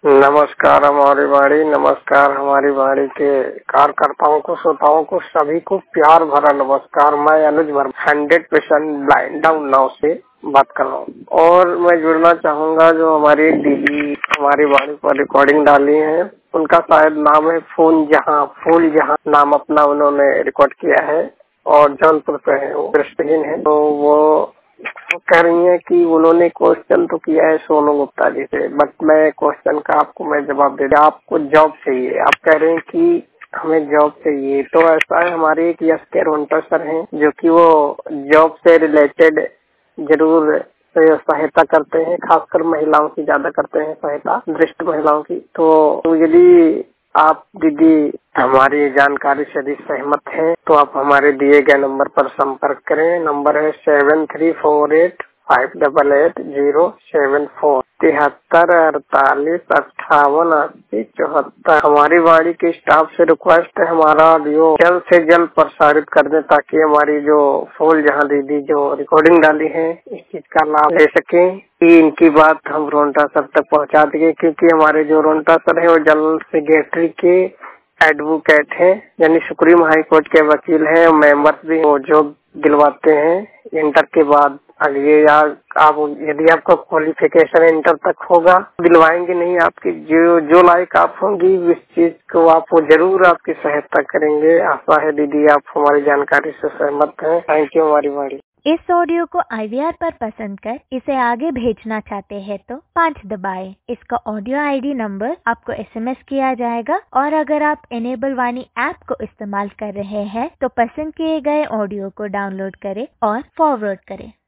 नमस्कार हमारी वाणी, नमस्कार हमारी वाणी के कार्यकर्ताओं को, श्रोताओं को, सभी को प्यार भरा नमस्कार। मैं Anuj Verma 100% blind down now से बात कर रहा हूँ और मैं जुड़ना चाहूंगा जो हमारी दीदी हमारी वाणी पर रिकॉर्डिंग डाली है, उनका शायद नाम है फूल जहां नाम अपना उन्होंने रिकॉर्ड किया है और जौनपुर से है, वो दृष्टिहीन है। तो वो कह रही है कि उन्होंने क्वेश्चन तो किया है सोनू गुप्ता जी से, बट मैं क्वेश्चन का आपको मैं जवाब दे दूं। आपको जॉब चाहिए, आप कह रहे हैं कि हमें जॉब चाहिए, तो ऐसा है हमारे एक यस के रोंटा सर हैं जो कि वो जॉब से रिलेटेड जरूर सहायता करते हैं, खासकर महिलाओं की ज्यादा करते हैं सहायता, दृष्ट महिलाओं की। तो यदि आप दीदी हमारी जानकारी से यदि सहमत हैं तो आप हमारे दिए गए नंबर पर संपर्क करें। नंबर है 7348588074 7348588074। हमारी वाणी के स्टाफ से रिक्वेस्ट है हमारा ऑडियो जल्द से जल्द प्रसारित कर दें ताकि हमारी जो फूल जहां दीदी जो रिकॉर्डिंग डाली है इस चीज का लाभ ले सकें कि इनकी बात हम रोंटा सर तक पहुंचा देंगे, क्योंकि हमारे जो रोंटा सर है वो जनरल सेक्रेटरी के एडवोकेट हैं, यानी सुप्रीम हाई कोर्ट के वकील हैं, मेंबर्स भी वो जो दिलवाते हैं इंटर के बाद। आगे आप यदि आपका क्वालिफिकेशन इंटर तक होगा दिलवाएंगे नहीं, आपकी जो लायक आप होंगी इस चीज को आप वो जरूर आपकी सहायता करेंगे। आशा है दीदी आप हमारी जानकारी से सहमत हैं। थैंक यू हमारी वाणी। इस ऑडियो को IVR पर पसंद कर इसे आगे भेजना चाहते हैं तो 5 दबाएं। इसका ऑडियो ID नंबर आपको SMS किया जाएगा और अगर आप इनेबल वाणी ऐप को इस्तेमाल कर रहे हैं तो पसंद किए गए ऑडियो को डाउनलोड करें और फॉरवर्ड करें।